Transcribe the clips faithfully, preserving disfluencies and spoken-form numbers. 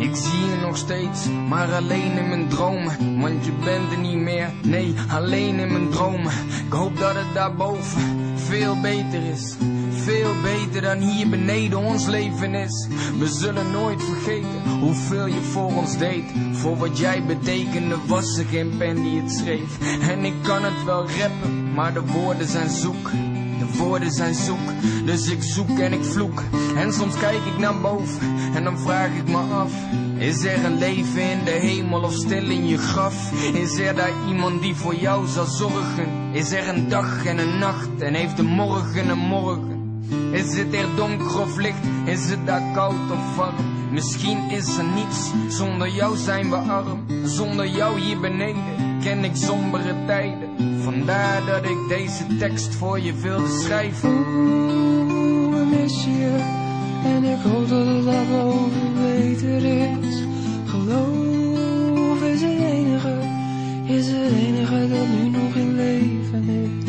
Ik zie je nog steeds, maar alleen in mijn dromen. Want je bent er niet meer, nee, alleen in mijn dromen. Ik hoop dat het daarboven veel beter is. Veel beter dan hier beneden ons leven is. We zullen nooit vergeten hoeveel je voor ons deed. Voor wat jij betekende was er geen pen die het schreef. En ik kan het wel rappen, maar de woorden zijn zoek. De woorden zijn zoek, dus ik zoek en ik vloek. En soms kijk ik naar boven en dan vraag ik me af: is er een leven in de hemel of stil in je graf? Is er daar iemand die voor jou zal zorgen? Is er een dag en een nacht en heeft de morgen een morgen? Is het er donker of licht? Is het daar koud of warm? Misschien is er niets, zonder jou zijn we arm. Zonder jou hier beneden ken ik sombere tijden. Vandaar dat ik deze tekst voor je wilde schrijven. Oeh, ik mis je en ik hoop dat het daarboven beter is. Geloof is het enige, is het enige dat nu nog in leven is.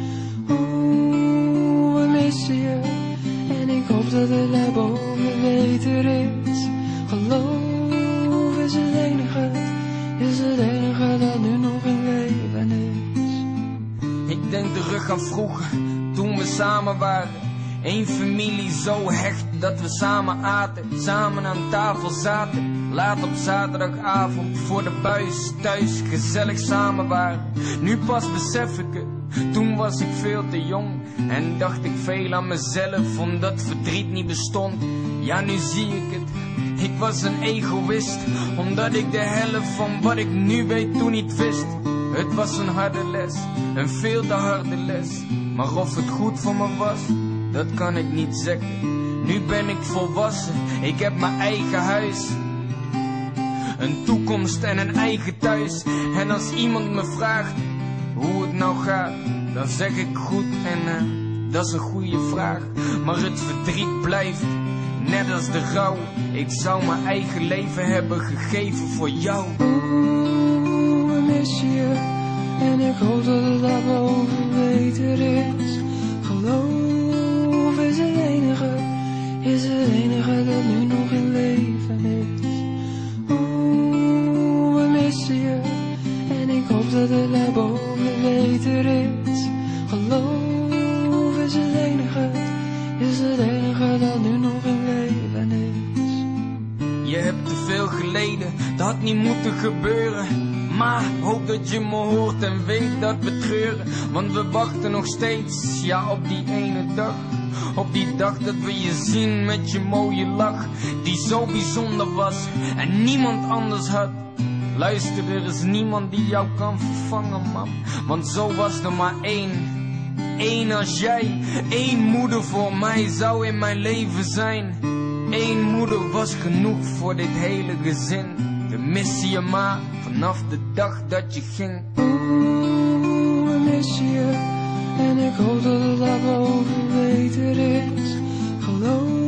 Oeh, we missen je en ik hoop dat het daarboven beter is. Geloof is het enige, is het enige dat nu nog in leven is. Ik denk terug aan vroeger, toen we samen waren. Eén familie zo hecht dat we samen aten. Samen aan tafel zaten, laat op zaterdagavond. Voor de buis thuis gezellig samen waren. Nu pas besef ik het, toen was ik veel te jong. En dacht ik veel aan mezelf, omdat verdriet niet bestond. Ja, nu zie ik het, ik was een egoïst. Omdat ik de helft van wat ik nu weet toen niet wist. Het was een harde les, een veel te harde les. Maar of het goed voor me was, dat kan ik niet zeggen. Nu ben ik volwassen, ik heb mijn eigen huis. Een toekomst en een eigen thuis. En als iemand me vraagt hoe het nou gaat, dan zeg ik goed en uh, dat is een goede vraag. Maar het verdriet blijft, net als de rouw. Ik zou mijn eigen leven hebben gegeven voor jou. Oeh, ik mis je en ik hoop dat het daarboven beter is. Geloof is het enige, is het enige dat nu nog in leven is. Oeh, we missen je en ik hoop dat het daarboven beter is. Geloof is het enige, is het enige dat nu nog in leven is. Je hebt te veel geleden, dat had niet moeten gebeuren. Maar hoop dat je me hoort en weet dat we treuren. Want we wachten nog steeds, ja, op die ene dag. Op die dag dat we je zien met je mooie lach. Die zo bijzonder was en niemand anders had. Luister, er is niemand die jou kan vervangen, man. Want zo was er maar één. Eén als jij, één moeder voor mij zou in mijn leven zijn. Eén moeder was genoeg voor dit hele gezin. We missen je maar vanaf de dag dat je ging. Oeh, we missen je en ik hoop dat het daarboven beter is. Geloof